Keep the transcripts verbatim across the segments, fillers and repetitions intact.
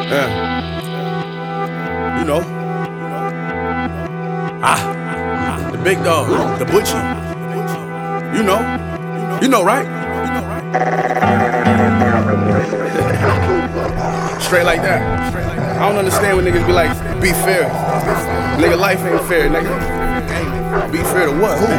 Yeah. You know. Ah. The big dog. The butcher. You know. You know, right? Straight like that. I don't understand when niggas be like, be fair. Nigga, life ain't fair, nigga. Be fair to what? Who?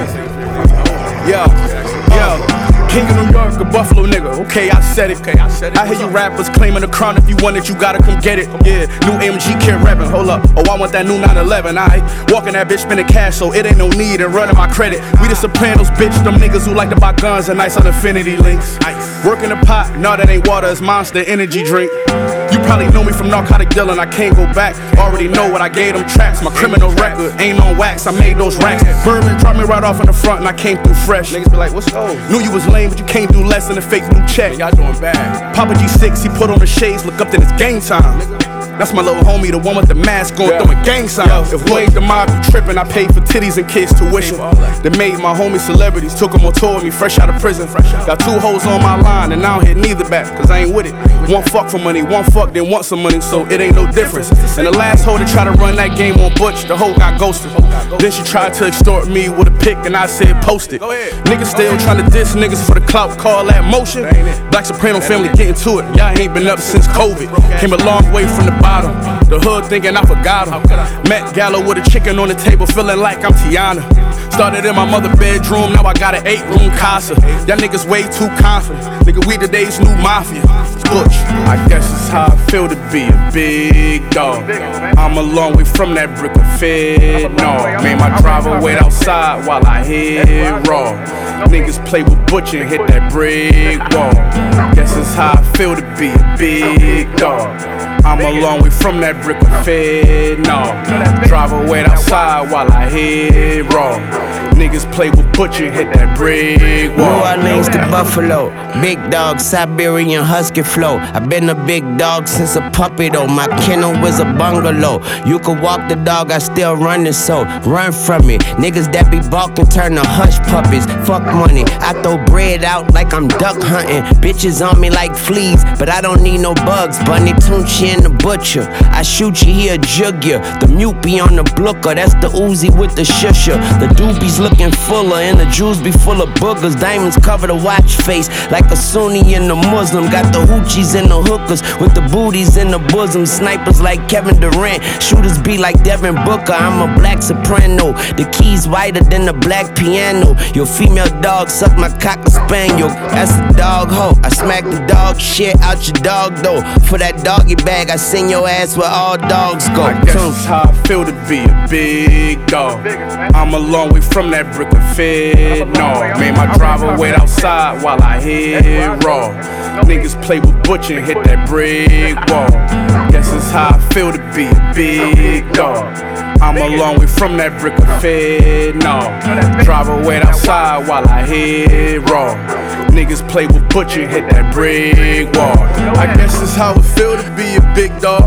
Yeah. Yeah. King of New York, a Buffalo nigga. Okay, I said it. Okay, I said it. I hear you rappers claiming the crown. If you want it, you gotta come get it. Yeah, new M G kid rapping. Hold up. Oh, I want that new nine eleven. I walking that bitch spending cash, so it ain't no need in running my credit. We the Sopranos, bitch. Them niggas who like to buy guns and nice on infinity links. Working the pot. No, that ain't water. It's Monster Energy drink. You probably know me from narcotic dealing, I can't go back. Already know what I gave them tracks. My criminal record ain't on wax, I made those racks. Bourbon dropped me right off in the front and I came through fresh. Niggas be like, what's those? Knew you was lame, but you can't do less than a fake blue check. Y'all doing bad. Papa G six, he put on the shades, look up then it's game time. That's my little homie, the one with the mask going, yeah. Throwing gang signs. If we ain't the mob, you trippin'. I paid for titties and kids' tuition. They made my homies celebrities, took them on tour with me, fresh out of prison. Got two hoes on my line, and I don't hit neither back, cause I ain't with it. One fuck for money, one fuck, then want some money, so it ain't no difference. And the last hoe to try to run that game on Butch, the hoe got ghosted. Then she tried to extort me with a pic, and I said post it. Niggas still trying to diss niggas for the clout, call that motion. Black Soprano family getting to it, y'all ain't been up since COVID. Came a long way from the bottom, the hood thinking I forgot him. Met Gallo with a chicken on the table, feeling like I'm Tiana. Started in my mother bedroom, now I got an eight room casa. Y'all niggas way too confident. Nigga, we today's new mafia. Butch, I guess it's how I feel to be a big dog. I'm a long way from that brick of fed. No, made my driver wait outside while I hit raw. Niggas play with Butch and hit that brick wall. Guess it's how I feel to be a big dog. I'm a long way from that brick of fed. No, driver wait outside while I hit raw. Niggas play with Butch and hit that brick wall. New Orleans to Buffalo, big dog, Siberian husky flow. I've been a big dog since a puppy though. My kennel was a bungalow. You could walk the dog, I still run it, so run from me. Niggas that be balking turn to hush puppies. Fuck money, I throw bread out like I'm duck hunting. Bitches on me like fleas, but I don't need no bugs. Bunny Tunchi and the butcher, I shoot you, he a jug ya. The mute be on the blooker, that's the Uzi with the shusher. The doobies looking fuller and the jewels be full of boogers. Diamonds cover the watch face like a Sunni and a Muslim. Got the hoochies and the hookers with the booties in the bosom. Snipers like Kevin Durant, shooters be like Devin Booker. I'm a black soprano, the keys whiter than the black piano. Your female dog suck my cocker spaniel, that's a dog hoe. I smack the dog shit out your dog though. For that doggy bag, I send your ass where all dogs go. I guess it's how I feel to be a big dog. I'm a long way from that brick of fed. No, made my driver wait outside while I hit raw. Niggas play with Butch and hit that brick wall. Guess it's how I feel to be a big dog. I'm a long way from that brick of fed. No, driver wait outside while I hit raw. Niggas play with Butch and hit that brick wall. I guess it's how it feel to be a big dog.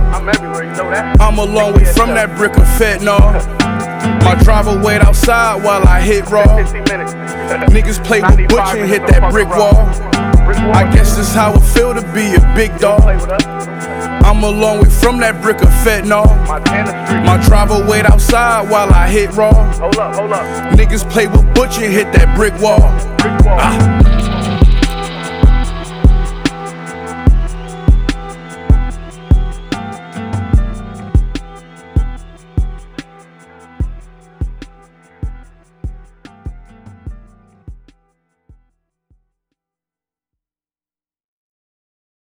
I'm a long way from that brick of fed. No, my driver wait outside while I hit raw. Niggas play with Butch and hit that brick wall. I guess this how it feel to be a big dog. I'm a long way from that brick of fentanyl. My driver wait outside while I hit raw. Niggas play with Butch and hit that brick wall. Ah.